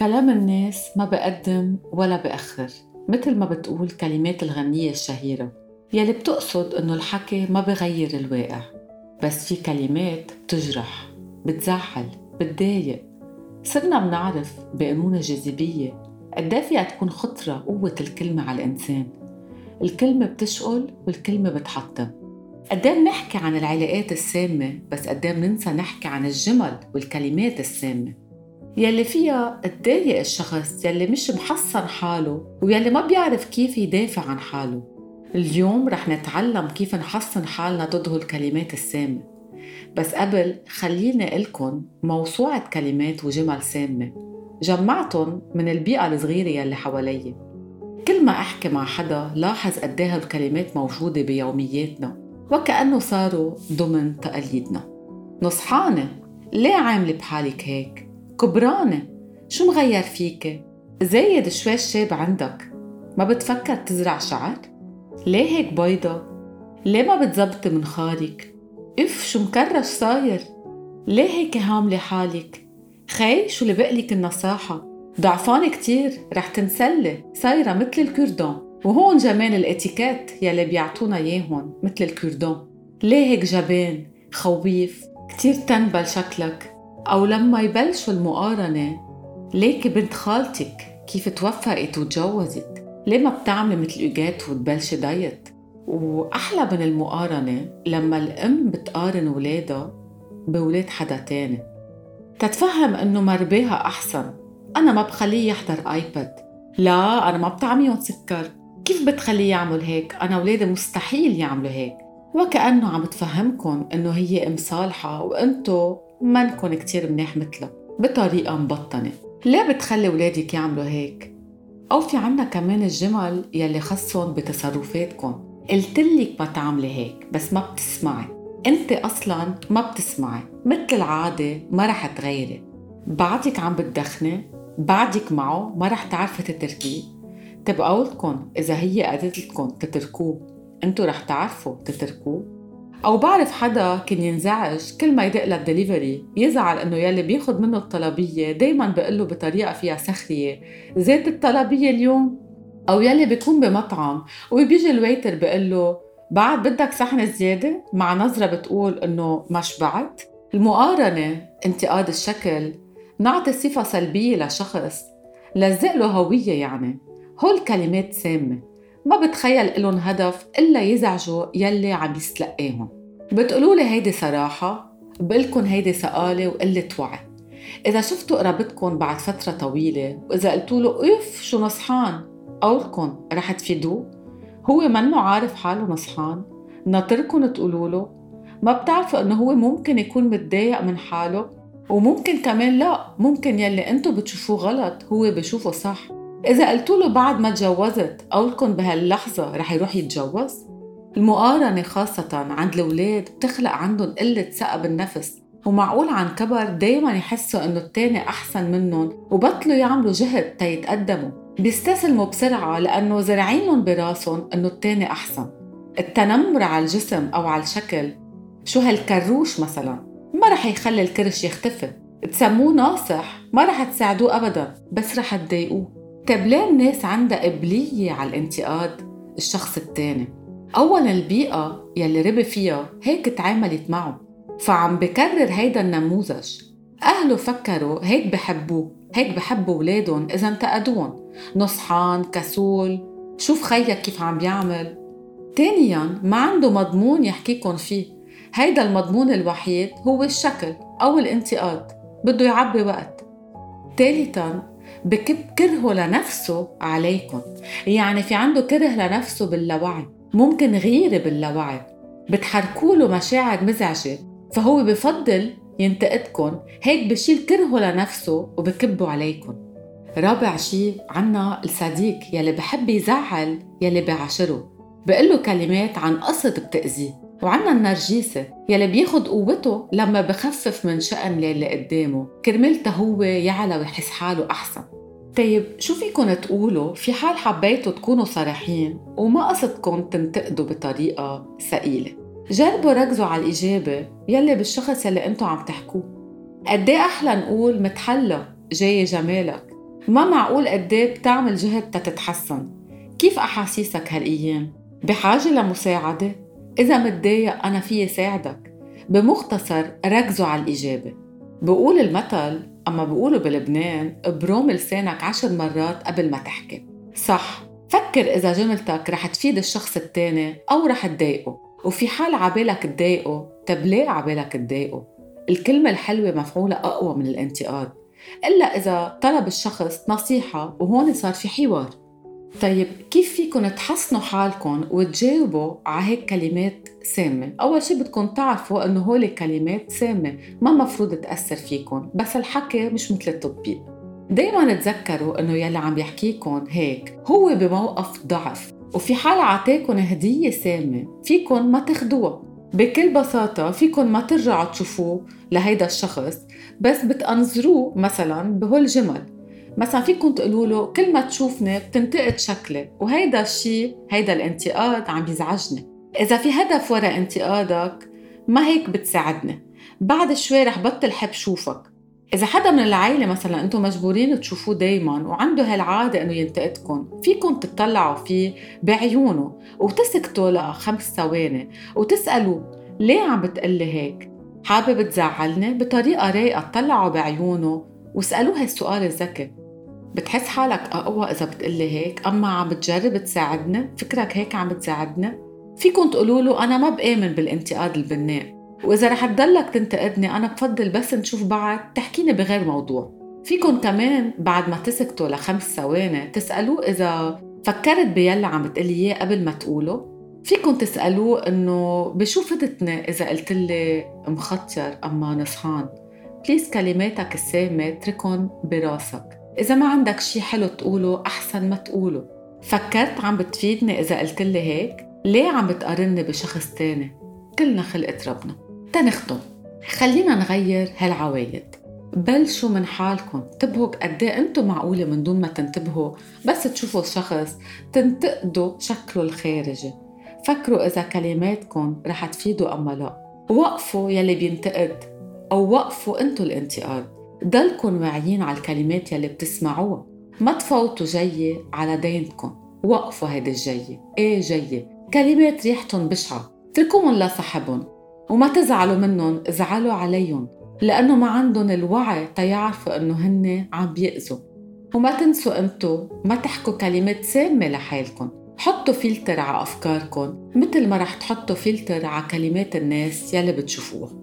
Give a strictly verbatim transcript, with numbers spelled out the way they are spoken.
كلام الناس ما بقدم ولا بأخر، مثل ما بتقول كلمات الغنية الشهيرة يلي بتقصد إنه الحكي ما بغير الواقع. بس في كلمات بتجرح، بتزعل، بتضايق. صرنا منعرف بقانون الجاذبية قد إيه فيها تكون خطرة قوة الكلمة على الإنسان. الكلمة بتشقل والكلمة بتحطم. قد إيه بنحكي عن العلاقات السامة، بس قد إيه بننسى نحكي عن الجمل والكلمات السامة يلي فيها تضايق الشخص يلي مش محصن حاله ويلي ما بيعرف كيف يدافع عن حاله. اليوم رح نتعلم كيف نحصن حالنا ضد هالكلمات السامة. بس قبل خليني أقلكن موسوعة كلمات وجمل سامة جمعتن من البيئة الصغيرة يلي حوالي. كل ما أحكي مع حدا لاحظ قد ايه هالكلمات موجودة بيومياتنا وكأنه صاروا ضمن تقاليدنا. نصحانة، ليه عاملة بحالك هيك؟ كبرانة، شو مغير فيك؟ زايد شوي الشاب عندك، ما بتفكر تزرع شعر؟ ليه هيك بيضة؟ ليه ما بتزبطي منخارك؟ اف شو مكرش صاير؟ ليه هيك هاملة حالك؟ خي شو اللي بقلك النصاحة؟ ضعفان كتير رح تنسلي، صايرة مثل الكردون. وهون جمال الاتيكيت يلي بيعطونا ياهن مثل الكردون. ليه هيك جبان؟ خويف، كتير تنبل شكلك. أو لما يبلشوا المقارنة، ليك بنت خالتك كيف توفقت وتجوزت؟ ليه ما بتعملي مثل إيجات وتبلشي دايت؟ وأحلى من المقارنة لما الأم بتقارن ولادها بولاد حدا تاني تتفهم إنه مربيها أحسن. أنا ما بخليه يحضر آيباد، لا أنا ما بطعميهم سكر، كيف بتخليه يعمل هيك؟ أنا ولادي مستحيل يعملوا هيك. وكأنه عم تفهمكن إنه هي أم صالحة وإنتو منكن كتير منيح مثلها بطريقة مبطنة. ليه بتخلي ولادك يعملوا هيك؟ أو في عنا كمان الجمل يلي خصن بتصرفاتكن. قلتلك ما تعملي هيك بس ما بتسمعي، انت أصلاً ما بتسمعي، مثل العادة ما رح تغيري. بعدك عم بتدخني، بعدك معه ما رح تعرفي تتركيه. تبقولكن إذا هي قالت لكم تتركوه انتو رح تعرفوا تتركوه. أو بعرف حدا كان ينزعج كل ما يدق للدليفري، يزعل إنه يلي بياخد منه الطلبية دايماً بقله بطريقة فيها سخرية زيت الطلبية اليوم. أو يلي بيكون بمطعم وبيجي الويتر بقله بعد بدك صحن زيادة مع نظرة بتقول إنه ما شبعت. المقارنة، انتقاد الشكل، نعطي صفة سلبية لشخص لزق له هوية. يعني هول كلمات سامة ما بتخيل إلهم هدف إلا يزعجوا يلي عم يستلقيهم. بتقولوا لي هيدي صراحة، بقلكن هيدي سقالة وقلة وعي. إذا شفتوا قرابتكن بعد فترة طويلة وإذا قلتوا له إف شو نصحان، قولكن رح تفيدوه. هو منه عارف حاله نصحان، ناطركن تقولوا له. ما بتعرفوا إنه هو ممكن يكون متضايق من حاله، وممكن كمان لا، ممكن يلي انتو بتشوفوه غلط هو بشوفه صح. إذا قلتوا له بعد ما تجوزت قولكن بهاللحظة رح يروح يتجوز. المقارنة خاصة عند الأولاد بتخلق عندهم قلة ثقة بالنفس، ومعقول عن كبر دايما يحسوا إنه التاني أحسن منهم وبطلوا يعملوا جهد تيتقدموا. بيستسلموا بسرعة لأنه زرعينهم براسهم إنه التاني أحسن. التنمر على الجسم أو على الشكل، شو هالكروش مثلا، ما رح يخلي الكرش يختفي. تسموه ناصح ما رح تساعدوه أبدا، بس رح تضايقوه. طيب ليه الناس عندها قبلية على الانتقاد الشخص التاني؟ أولا البيئة يلي ربي فيها هيك تعاملت معه، فعم بكرر هيدا النموذج. أهله فكروا هيك بحبوه، هيك بحبوا ولادهم إذا انتقدوهم. نصحان، كسول، شوف خيك كيف عم بيعمل. تانياً ما عنده مضمون يحكيكن فيه، هيدا المضمون الوحيد هو الشكل أو الانتقاد، بده يعبي وقت. ثالثاً بكب كرهه لنفسه عليكن، يعني في عنده كره لنفسه باللاوعي، ممكن غيرة باللاوعي بتحركوله مشاعر مزعجة، فهو بفضل ينتقدكن، هيك بشيل كرهه لنفسه وبكبه عليكن. رابع شي عنا الصديق يلي بحب يزعل يلي بعاشره، بقله كلمات عن قصد بتأذيه. وعنا النرجيسة يلي بياخد قوته لما بخفف من شأن اللي قدامه كرمالته هو يعلى ويحس حاله أحسن. طيب شو فيكن تقولوا في حال حبيتوا تكونوا صريحين وما قصدكن تنتقدوا بطريقة ثقيلة؟ جربوا ركزوا على الإجابة يلي بالشخص يلي انتو عم تحكوه. قديه أحلى نقول متحلى جاي جمالك، ما معقول قديه بتعمل جهد تتحسن. كيف أحاسيسك هالأيام؟ بحاجة لمساعدة؟ إذا متضايق أنا فيي ساعدك. بمختصر ركزوا على الإجابة. بقول المثل، أما بقولوا بلبنان، بروم لسانك عشر مرات قبل ما تحكي. صح، فكر إذا جملتك رح تفيد الشخص التاني أو رح تضايقه، وفي حال عبالك تضايقه، طب ليه عبالك تضايقه؟ الكلمة الحلوة مفعولة أقوى من الانتقاد، إلا إذا طلب الشخص نصيحة وهون صار في حوار. طيب كيف فيكن تحسنوا حالكن وتجاوبوا على هيك كلمات سامة؟ أول شي بدكن تعرفوا إنه هول كلمات سامة ما مفروض تأثر فيكن، بس الحكي مش مثل التطبيق. دايما تذكروا إنه يلي عم يحكيكن هيك هو بموقف ضعف، وفي حال عطاكن هدية سامة فيكن ما تاخدوها. بكل بساطة فيكن ما ترجعوا تشوفوه لهيدا الشخص، بس بتأنظروه مثلا بهول جمل. مثلا فيكن تقولوا له كل ما تشوفني بتنتقد شكلي، وهيدا الشي هيدا الانتقاد عم بيزعجني. إذا في هدف ورا انتقادك ما هيك بتساعدني، بعد شوي رح بطل حب شوفك. إذا حدا من العائلة مثلا أنتم مجبورين تشوفوه دايما وعنده هالعادة أنه ينتقدكم، فيكن تطلعوا فيه بعيونه وتسكتوا لخمس ثواني وتسألوا ليه عم بتقلي هيك؟ حابب تزعلني؟ بطريقة رايقة تطلعوا بعيونه واسألوه هالسؤال الذكي. بتحس حالك أقوى إذا بتقلي هيك؟ أما عم بتجرب تساعدني؟ فكرك هيك عم بتساعدني؟ فيكن تقولوا له أنا ما بآمن بالانتقاد البناء، وإذا رح تضلك تنتقدني أنا بفضل بس نشوف بعض تحكيني بغير موضوع. فيكن كمان بعد ما تسكتوا لخمس ثواني تسألوه إذا فكرت بيلا عم بتقلي إياه قبل ما تقوله. فيكن تسألوه إنه بشو فتتني إذا قلتلي مخطر أما نصحان. بليز كلماتك السامة اتركن براسك. إذا ما عندك شي حلو تقوله أحسن ما تقوله. فكرت عم بتفيدني إذا قلتلي هيك؟ ليه عم بتقارني بشخص تاني؟ كلنا خلقت ربنا. تنختم، خلينا نغير هالعوايد. بلشوا من حالكم، انتبهوا قد ايه انتم معقولة من دون ما تنتبهوا بس تشوفوا الشخص تنتقدوا شكله الخارجي. فكروا إذا كلماتكم رح تفيدوا أما لا. وقفوا يلي بينتقد أو وقفوا انتو الانتقاد. ضلكن واعيين على الكلمات يلي بتسمعوها، ما تفوتوا جاية على دينكم. وقفوا هيدي الجاية، ايه جاية كلمات ريحتن بشعة، تركوهم لصاحبهم وما تزعلوا منهم. ازعلوا عليهم لأنه ما عندهم الوعي تيعرفوا أنه هن عم بيأذوا. وما تنسوا أنتو ما تحكوا كلمات سامة لحالكم. حطوا فلتر على أفكاركم مثل ما رح تحطوا فلتر على كلمات الناس يلي بتشوفوها.